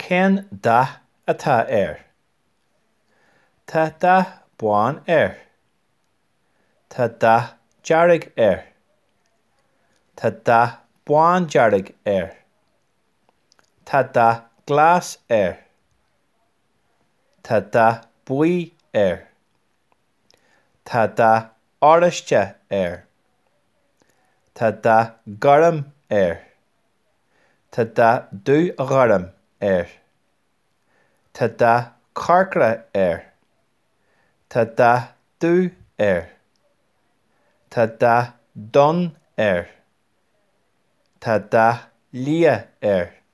Cén dath atá air? Tá dath buan air. Tá dath dearg air. Tá dath buan dearg air. Tá dath glas air. Tá dath buí air. Tá dath áraiste air. Tá dath gharm air. Tá dath dú-gharm air. Tá dath carcra air. Tá dath dú air. Tá dath don air. Tá dath lia air.